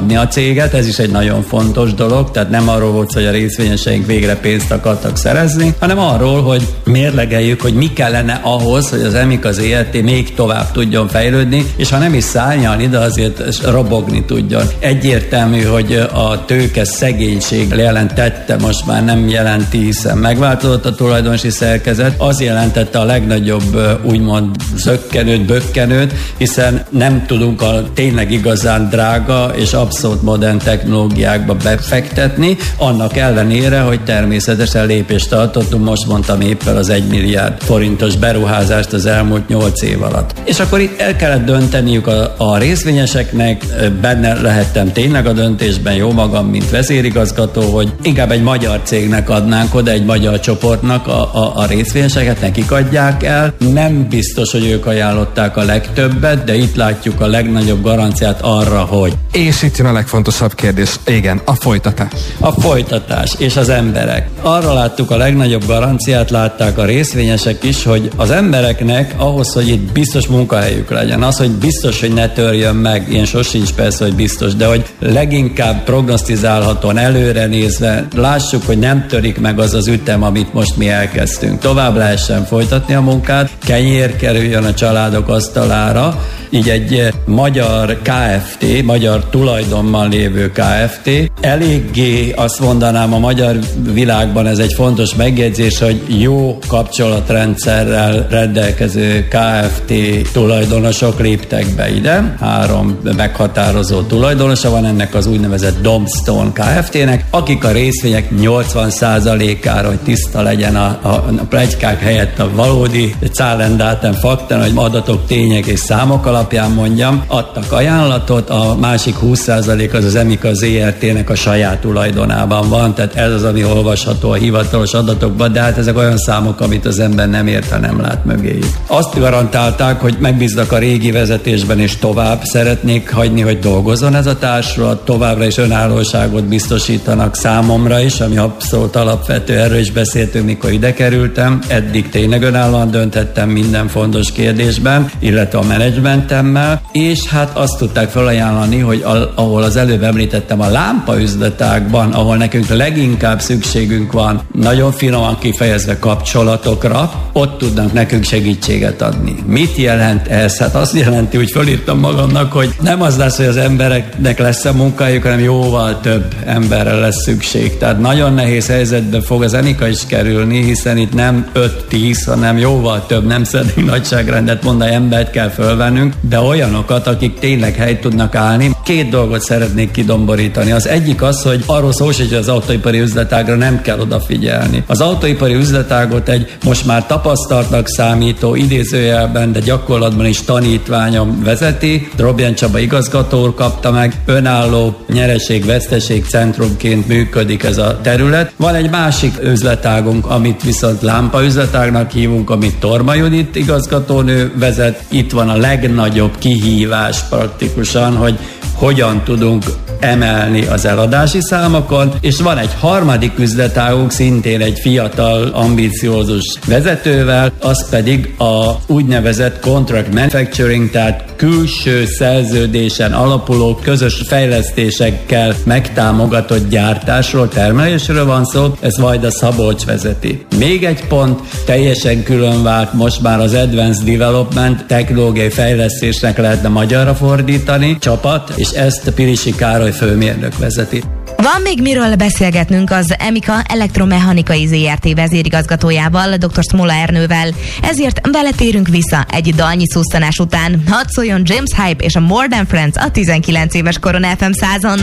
céget, ez is egy nagyon fontos dolog, tehát nem arról volt, hogy a részvényeseink végre pénzt akartak szerezni, hanem arról, hogy mérlegeljük, hogy mi kellene ahhoz, hogy az Emika zé er té még tovább tudjon fejlődni, és ha nem is szárnyalni, de azért robogni tudjon. Egyértelmű, hogy a tőke szegénység jelentette, most már nem jelenti, hiszen megváltozott a tulajdonosi szerkezet, az jelentette a legnagyobb úgymond zökkenőt, bökkenőt, hiszen nem tudunk a tényleg igazán drága és abszolút modern technológiákba befektetni, annak ellenére, hogy természetesen lépést tartottunk, most mondtam éppen az egy milliárd forintos beruházást az elmúlt nyolc év alatt. És akkor itt el kellett dönteniük a, a részvényeseknek, benne lehettem tényleg a döntésben, jó magam, mint vezérigazgató, hogy inkább egy magyar cégnek adnánk oda, egy magyar csoportnak a, a, a részvényeseket, nekik adják el. Nem biztos, hogy ők ajánlották a legtöbbet, de itt látjuk a legnagyobb garanciát arra, hogy... És itt jön a legfontosabb kérdés. Igen, a folytatás. A folytatás és az emberek. Arra láttuk a legnagyobb garanciát, látták a részvényesek is, hogy az embereknek ahhoz, hogy itt biztos munkahelyük legyen, az, hogy biztos, hogy ne törjön meg, ilyen sosincs persze, hogy biztos, de hogy leginkább prognosztizálhatóan előre nézve lássuk, hogy nem törik meg az az ütem, amit most mi elkezdtünk. Tovább lehessen folytatni a munkát, kenyér kerüljön a családok asztalára, így egy magyar ká ef té, magyar tulajdonban lévő ká ef té, eléggé azt mondanám, a magyar világban ez egy fontos megjegyzés, hogy jó kapcsolatrendszerrel rendelkező ká ef té tulajdonosok léptek be ide. Három meghatározó tulajdonosa van ennek az úgynevezett Domstone ká ef té-nek, akik a részvények nyolcvan százalékára, hogy tiszta legyen a, a, a pletykák helyett a valódi Zahlen-Daten fakten, hogy adatok, tények és számok alapján mondjam, adtak ajánlatot, a másik húsz százalék az az Emika zé er té-nek a saját tulajdonában van, tehát ez az, ami olvasható a hivatalos adatokban, de hát ezek olyan számok, amit az ember nem ért, ha nem lát mögéjük. Azt garantálták, hogy megbíznak a régi vezetésben, és tovább szeretnék hagyni, hogy dolgozzon ez a társulat, továbbra is önállóságot biztosítanak számomra is, ami abszolút alapvető, erről is beszéltünk, mikor ide kerültem. Eddig tényleg önállóan dönthettem minden fontos kérdésben, illetve a menedzsmentemmel, és hát azt tudták felajánlani, hogy a, ahol az előbb említettem, a lámpaüzletákban, ahol nekünk leginkább szükségünk van, nagyon finoman kifejezve kapcsolatokra, ott tudnak nekünk segítséget adni. Mit jelent ez? Hát azt jelenti, hogy fölírtam magamnak, hogy nem az lesz, hogy az embereknek lesz a munkájuk, hanem jóval több emberre lesz szükség. Tehát nagyon nehéz helyzetbe fog az Emika is kerülni, hiszen itt nem öt-tíz, hanem jóval több, nem szeretnénk nagyságrendet mondani, embert kell fölvennünk, de olyanokat, akik tényleg helyt tudnak állni. Két dolgot szeretnék kidomborítani. Az egyik az, hogy arról szó, hogy az autóipari üzletágra nem kell odafigyelni. Az autóipari üzletágot egy most már tapasztaltnak számító, idézőjelben, de gyakorlatban is tanítványom vezeti. Robján Csaba igazgató úr kapta meg, önálló nyereség-veszteség centrumként működik ez a terület. Van egy másik üzletágunk, amit viszont lámpaüzletágnak hívunk, amit Torma Judit igazgatónő vezet. Itt van a legnagyobb kihívás praktikusan, hogy hogyan tudunk emelni az eladási számokon, és van egy harmadik üzletágunk, szintén egy fiatal, ambiciózus vezetővel, az pedig a úgynevezett contract manufacturing, tehát külső szerződésen alapuló közös fejlesztésekkel megtámogatott gyártásról, termelésről van szó, ez Vajda Szabolcs vezeti. Még egy pont, teljesen külön vált most már az Advanced Development, technológiai fejlesztésnek lehetne magyarra fordítani, csapat, és ezt Pirisi Károly főmérnök vezeti. Van még miről beszélgetnünk az Emika Elektromechanikai zé er té vezérigazgatójával, dr. Smola Ernővel. Ezért vele térünk vissza egy dalnyi szusztanás után. Hadd szóljon James Hype és a More Than Friends a tizenkilenc éves koron ef em százon.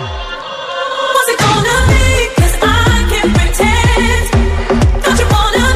What's it gonna be? 'Cause I can't pretend. Don't you wanna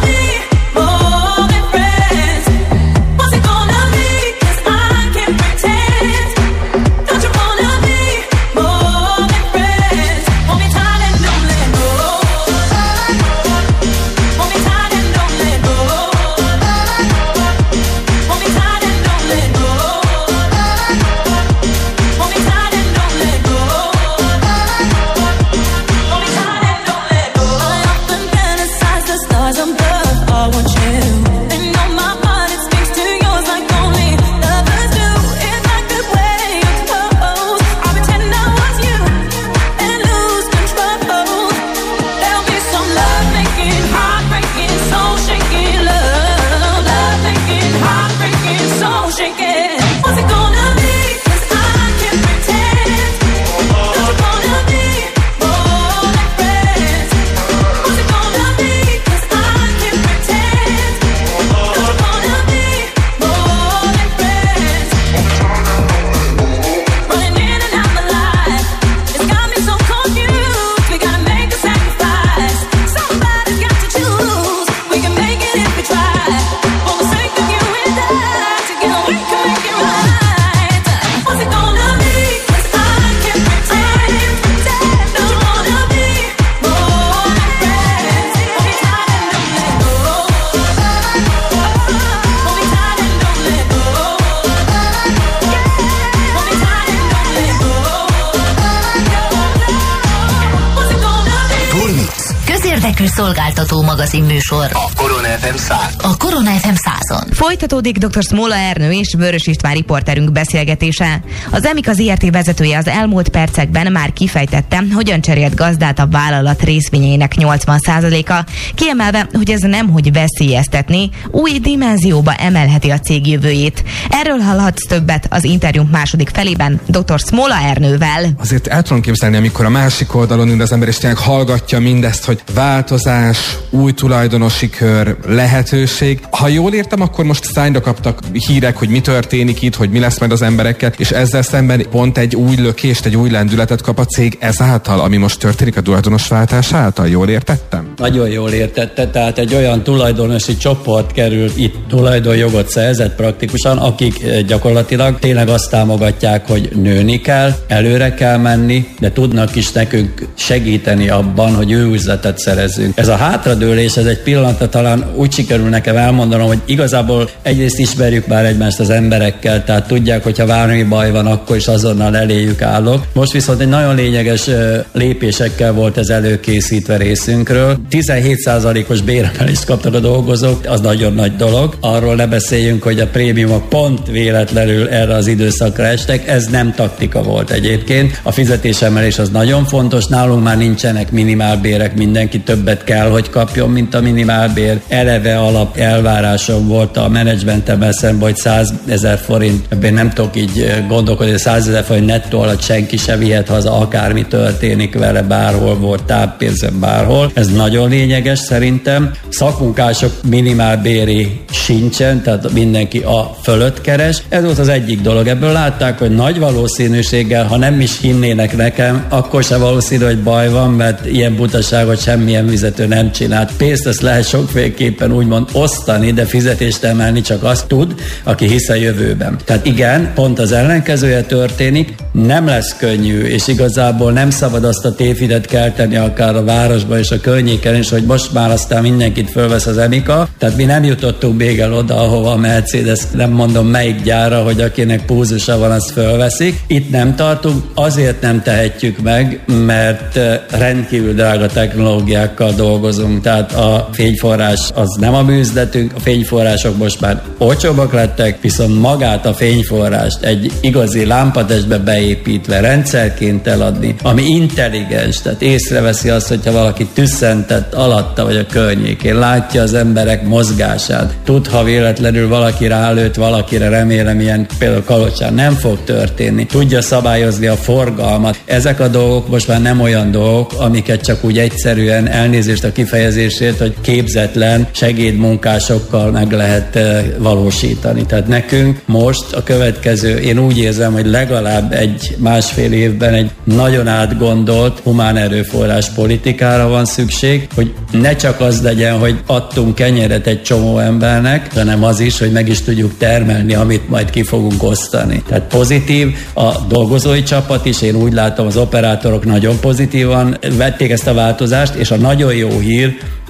Szolgáltató magazin műsor. A Korona ef em száz. A Korona ef em százon. Folytatódik dr. Smola Ernő és Vörös István riporterünk beszélgetése. Az Emika zé er té vezetője az elmúlt percekben már kifejtette, hogyan cserélt gazdát a vállalat részvényeinek nyolcvan százaléka, kiemelve, hogy ez nemhogy veszélyeztetni, új dimenzióba emelheti a cég jövőjét. Erről hallhatsz többet az interjúnk második felében dr. Smola Ernővel. Azért el tudom képzelni, amikor a másik oldalon ül az ember, és tényleg hallgatja mindezt, hogy változás, új tulajdonosi kör, lehetőség. Ha jól értem, akkor most szányra kaptak hírek, hogy mi történik itt, hogy mi lesz majd az emberekkel, és ezzel szemben pont egy új lökést, egy új lendületet kap a cég ezáltal, ami most történik a tulajdonosváltás által. Jól értettem? Nagyon jól értette, tehát egy olyan tulajdonosi csoport került itt tulajdonjogot szerzett praktikusan, akik gyakorlatilag tényleg azt támogatják, hogy nőni kell, előre kell menni, de tudnak is nekünk segíteni abban, hogy ő üzletet szerezzünk. Ez a hátradőlés, ez egy pillanatra talán úgy sikerül nekem elmondanom, hogy igazából egyrészt ismerjük már egymást az emberekkel, tehát tudják, hogyha bármi baj van, akkor is azonnal eléjük állok. Most viszont egy nagyon lényeges lépésekkel volt ez előkészítve részünkről. tizenhét százalékos béremelést kaptak a dolgozók, az nagyon nagy dolog. Arról ne beszéljünk, hogy a prémiumok pont véletlenül erre az időszakra estek, ez nem taktika volt egyébként. A fizetésemelés az nagyon fontos, nálunk már nincsenek minimálbérek, mindenki többet kell, hogy kapjon, mint a minimálbér. Eleve alap elvárásom volt a menedzsmentemmel szemben, hogy százezer forint, ebben nem tudok így gondolkodni, hogy százezer forint nettó alatt senki se vihet haza, akármi történik vele, bárhol volt táppénzem, bárhol. Ez nagyon lényeges szerintem. Szakmunkások minimálbéri sincsen, tehát mindenki a fölött keres. Ez volt az egyik dolog. Ebből látták, hogy nagy valószínűséggel, ha nem is hinnének nekem, akkor se valószínű, hogy baj van, mert ilyen butaságot semmilyen fizető nem csinált. Pénzt ezt lehet sokféleképpen úgymond osztani, de fizetést emelni csak azt tud, aki hisz a jövőben. Tehát igen, pont az ellenkezője történik, nem lesz könnyű, és igazából nem szabad azt a tévhitet kelteni akár a városban és a környéken is, hogy most már aztán mindenkit fölvesz az Emika. Tehát mi nem jutottunk még el oda, ahova a Mercedes, nem mondom melyik gyára, hogy akinek púzusa van, azt fölveszik. Itt nem tartunk, azért nem tehetjük meg, mert rendkívül drága technológiákkal dolgozunk, tehát a fényforrás az nem a műzletünk, a fényforrások most már olcsóbbak lettek, viszont magát a fényforrást egy igazi lámpatestbe beépítve, rendszerként eladni, ami intelligens, tehát észreveszi azt, hogyha valaki tüsszentett alatta vagy a környékén, látja az emberek mozgását, tud, ha véletlenül valaki rálőtt valakire, remélem ilyen például Kalocsán nem fog történni, tudja szabályozni a forgalmat. Ezek a dolgok most már nem olyan dolgok, amiket csak úgy egyszerűen, elnézést a kifejezésért, hogy képzetlen segédmunkásokkal meg lehet valósítani. Tehát nekünk most a következő, én úgy érzem, hogy legalább egy másfél évben egy nagyon átgondolt humán erőforrás politikára van szükség, hogy ne csak az legyen, hogy adtunk kenyeret egy csomó embernek, hanem az is, hogy meg is tudjuk termelni, amit majd ki fogunk osztani. Tehát pozitív a dolgozói csapat is, én úgy látom, az operátorok nagyon pozitívan vették ezt a változást, és a nagyon jó hír,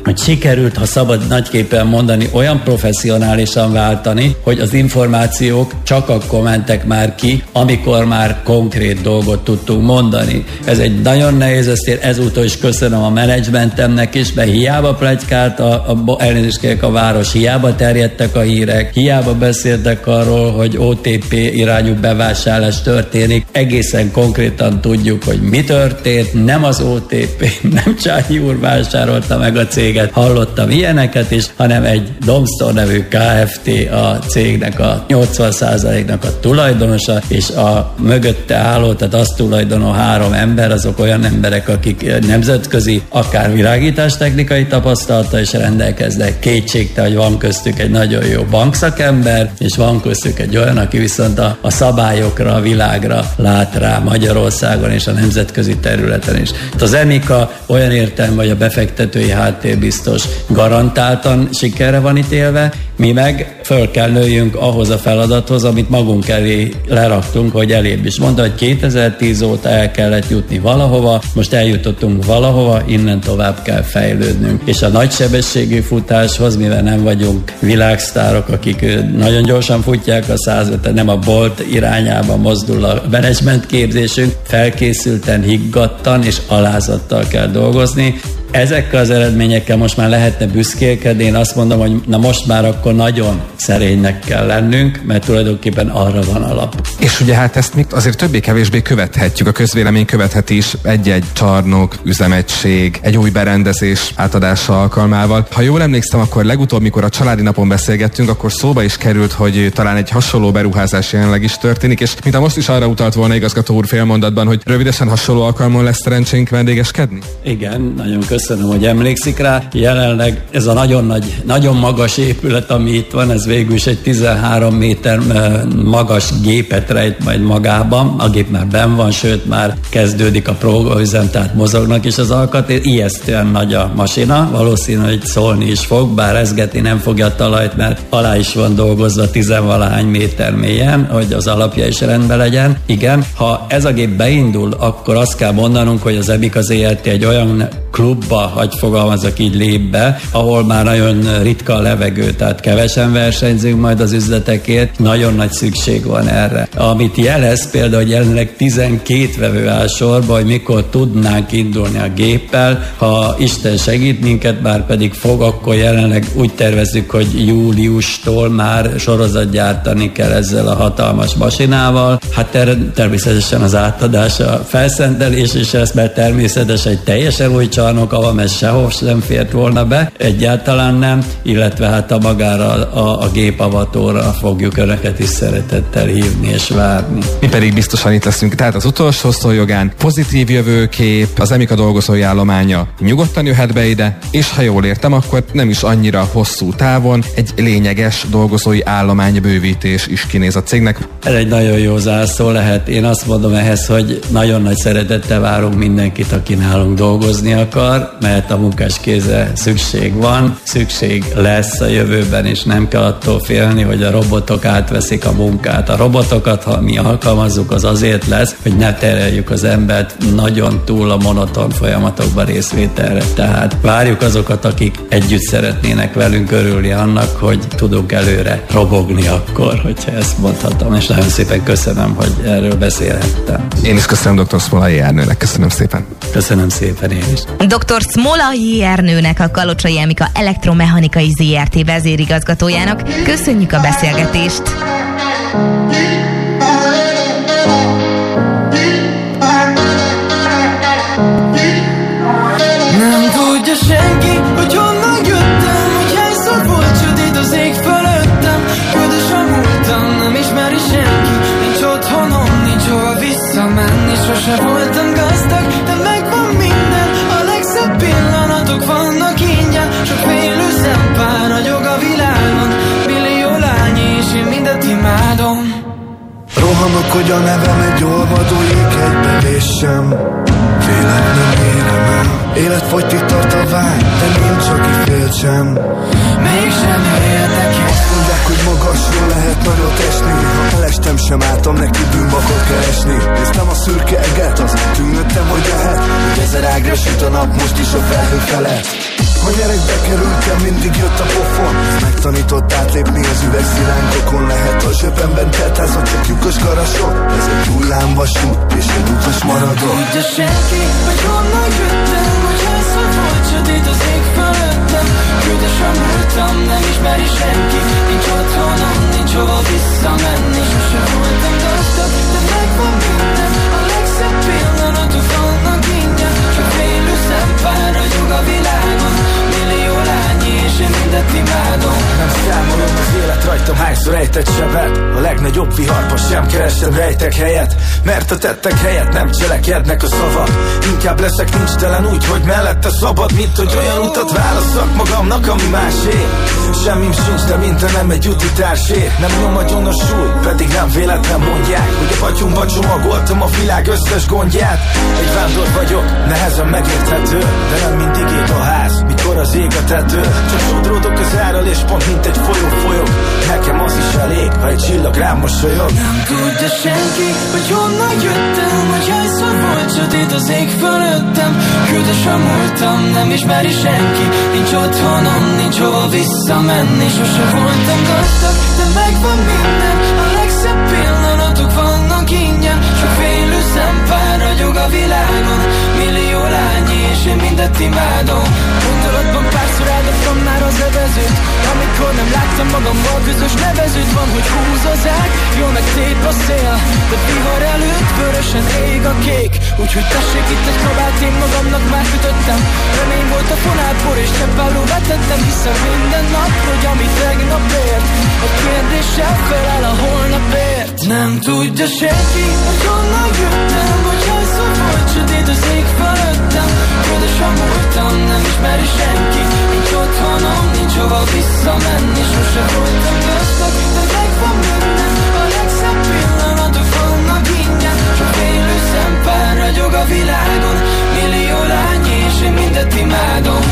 hogy sikerült, ha szabad nagyképpen mondani, olyan professzionálisan váltani, hogy az információk csak akkor mentek már ki, amikor már konkrét dolgot tudtunk mondani. Ez egy nagyon nehéz, ezt ezúttal is köszönöm a menedzsmentemnek is, mert hiába pletykált a, a, elnézést kérek, a város, hiába terjedtek a hírek, hiába beszéltek arról, hogy o té pé irányú bevásárlás történik. Egészen konkrétan tudjuk, hogy mi történt, nem az o té pé, nem Csányi úr vásárolta meg a céget, hallottam ilyeneket is, hanem egy Domstor nevű Kft. A cégnek a nyolcvan százaléknak a tulajdonosa, és a mögötte álló, tehát azt tulajdonó három ember, azok olyan emberek, akik nemzetközi, akár világítástechnikai tapasztalata is rendelkeznek. Kétségte, hogy van köztük egy nagyon jó bankszakember, és van köztük egy olyan, aki viszont a, a szabályokra, a világra lát rá Magyarországon és a nemzetközi területen is. Az Emika olyan értelme, hogy a befektetői háttérbiztos garantáltan sikerre van ítélve, mi meg föl kell nőjünk ahhoz a feladathoz, amit magunk elé leraktunk, hogy elébb is mondta, hogy kétezer-tíz óta el kellett jutni valahova, most eljutottunk valahova, innen tovább kell fejlődnünk. És a nagysebességű futáshoz, mivel nem vagyunk világsztárok, akik nagyon gyorsan futják a százöt, nem a Bolt irányába mozdul a menedzsment képzésünk, felkészülten, higgadtan és alázattal kell dolgozni. Ezekkel az eredményekkel most már lehetne büszkélkedni, én azt mondom, hogy na most már akkor nagyon szerénynek kell lennünk, mert tulajdonképpen arra van alap. És ugye hát ezt még azért többé-kevésbé követhetjük, a közvélemény követheti is egy-egy csarnok, üzemettség, egy új berendezés átadása alkalmával. Ha jól emlékszem, akkor legutóbb, mikor a családi napon beszélgettünk, akkor szóba is került, hogy talán egy hasonló beruházás jelenleg is történik, és mint a most is arra utalt volna igazgató úr félmondatban, hogy rövidesen hasonló alkalmon lesz szerencsénk vendégeskedni? Igen, nagyon köszönöm. Köszönöm, hogy emlékszik rá. Jelenleg ez a nagyon nagy, nagyon magas épület, ami itt van, ez végül is egy tizenhárom méter magas gépet rejt majd magában. A gép már benn van, sőt már kezdődik a próbaüzem, tehát mozognak is az alkatrészek. Ijesztően nagy a masina, valószínű, hogy szólni is fog, bár rezgetni nem fogja a talajt, mert alá is van dolgozva tizenvalahány méter mélyen, hogy az alapja is rendben legyen. Igen, ha ez a gép beindul, akkor azt kell mondanunk, hogy az Emika zé er té egy olyan klubba, hagy fogalmazok így, lép be, ahol már nagyon ritka a levegő, tehát kevesen versenyzünk majd az üzletekért, nagyon nagy szükség van erre. Amit jelez például, hogy jelenleg tizenkét vevő áll sorba, hogy mikor tudnánk indulni a géppel, ha Isten segít minket, bár pedig fog, akkor jelenleg úgy tervezzük, hogy júliustól már sorozatgyártani kell ezzel a hatalmas masinával. Hát ter- természetesen az átadás, a felszentelés is lesz, mert természetesen egy teljesen új csarnok, ahol mert sehol sem fért volna be, egyáltalán nem, illetve hát a magára a, a gépavatóra fogjuk önöket is szeretettel hívni és várni. Mi pedig biztosan itt leszünk. Tehát az utolsó szójogán pozitív jövőkép, az Emika dolgozói állománya nyugodtan jöhet be ide, és ha jól értem, akkor nem is annyira hosszú távon egy lényeges dolgozói állománybővítés is kinéz a cégnek. Ez egy nagyon jó zárszó lehet. Én azt mondom ehhez, hogy nagyon nagy szeretettel várunk mindenkit, aki nálunk dolgozni akar, mert a munkáskézre szükség van, szükség lesz a jövőben, és nem kell attól félni, hogy a robotok átveszik a munkát. A robotokat, ha mi alkalmazzuk, az azért lesz, hogy ne tereljük az embert nagyon túl a monoton folyamatokban részvételre. Tehát várjuk azokat, akik együtt szeretnének velünk örülni annak, hogy tudunk előre robogni akkor, hogyha ezt mondhatom. És nagyon szépen köszönöm, hogy erről beszélhettem. Én is köszönöm doktor Szmolai Ernőnek, köszönöm szépen. Köszönöm szépen én is. doktor Szmolai Ernőnek, a Kalocsai Emika Elektromechanikai zé er té vezérigazgatójának köszönjük a beszélgetést. Nem tudja senki, hogy honnan jöttem, hogy hányszor volt sötét az ég fölöttem. Ködös a múltam, nem ismeri senki, nincs otthonom, nincs hova visszamenni. Sose voltam gazdag, de megvan minden, a legszebb pillanatok vannak ingyen. Sok félő szempár ragyog a világon, millió lány és én mindet imádom. Rohanok, hogy a nevem egy olvadó jég egybevéssem. Félek, nem érem el, életfogytig tart a vágy, de nincs, aki fél sem. Mégsem érdekes. Mondják, hogy magasról lehet nagyot esni, ha elestem sem álltam neki bűnbakot keresni. Néztem a szürke eget, azon tűnöttem, hogy lehet, hogy ezer ágra süt a nap most is a felhő felett. Ha nyerekbe kerültem, mindig jött a pofon. Megtanított átlépni az üvegszilánkokon. Lehet a zsebemben teltházott, csak lyukos garasok. Ez egy hullámvasút, és én utas maradok. Tudja senki, hogy honnan jöttem, hogy hányszor volt sötét az ég fölöttem. Küldös a múltam, nem ismeri senki. Nincs otthonom, nincs hova visszamenni. Sose voltam gazdag, de megvan minden. A legszebb pillanatok vannak ingyen. Csak félő szempár ragyog a világon. Millió lányi, és én mindet imádom. Nem számolom az élet rajtam, hányszor ejtett sebet. A legnagyobb viharba sem keresem rejtek helyet. Mert a tettek helyett nem cselekednek a szavak. Inkább leszek nincs telen úgy, hogy mellette szabad. Mint hogy olyan utat válasszak magamnak, ami másé. Semmim sincs, de mint nem egy úti társé. Nem nyom agyon a súly, pedig nem véletlen mondják, hogy a batyomba csomagoltam a világ összes gondját. Egy vándor vagyok, nehezen megérthető, de nem mindig ég a ház, mikor az ég a tető. Csak sodródok az árral, és pont mint egy folyó folyok. Nekem az is elég, ha egy csillag rám mosolyog. Nem tudja senki, hogy honnan jöttem, hogy hányszor volt sötét az ég fölöttem. Küldös a múltam, nem ismeri senki. Nincs otthonom, nincs hova visszamenni. Sose voltam gazdag, de megvan minden. A legszebb pillanatok vannak ingyen. Csak félő szempár ragyog a világon. Millió lányi, és én mindet imádom. Gondolatban párszor áldottam már az evezőt. Amikor nem láttam magammal közös nevezőt. Van, hogy húz az ág, jól meg tép a szél. De vihar előtt vörösen ég a kék. Úgyhogy tessék itt egy kabát, én magamnak már kötöttem. Remény volt a fonálpor, és cseppálló vetettem. Hiszen minden nap, hogy ami tegnap ért. Egy kérdéssel felel a holnapért. Nem tudja senki, hogy honnan jöttem, hogy hányszor volt sötét az ég fölöttem. Ködös a múltam, nem ismeri senki. Nincs otthonom, nincs hova visszamenni. Sose voltam gazdag, de megvan minden. A legszebb pillanatok vannak ingyen. Csak félő szempár ragyog a világon. Millió lányi, és én mindet imádom.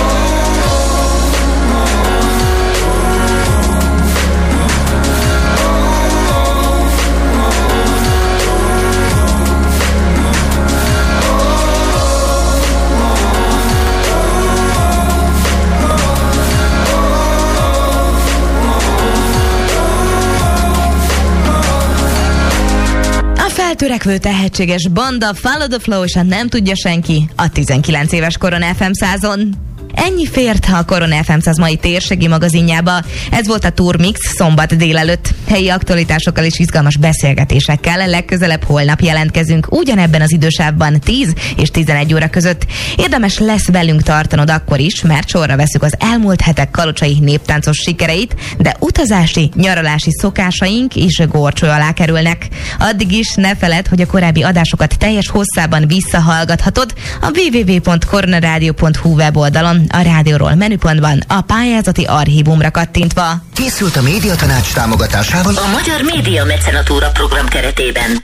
Feltörekvő tehetséges banda Follow the Flow és a Nem tudja senki a tizenkilenc éves Korona ef em százon. Ennyi fért a Korona ef em száz mai térségi magazinjába. Ez volt a Tour Mix szombat délelőtt. Helyi aktualitásokkal és izgalmas beszélgetésekkel legközelebb holnap jelentkezünk ugyanebben az idősávban tíz és tizenegy óra között. Érdemes lesz velünk tartanod akkor is, mert sorra veszük az elmúlt hetek kalocsai néptáncos sikereit, de utazási, nyaralási szokásaink is górcső alá kerülnek. Addig is ne feledd, hogy a korábbi adásokat teljes hosszában visszahallgathatod a double-u double-u double-u pont koronaradio pont hu weboldalon, a rádióról menüpontban a pályázati archívumra kattintva. Készült a Médiatanács támogatásával a Magyar Média Mecenatúra program keretében.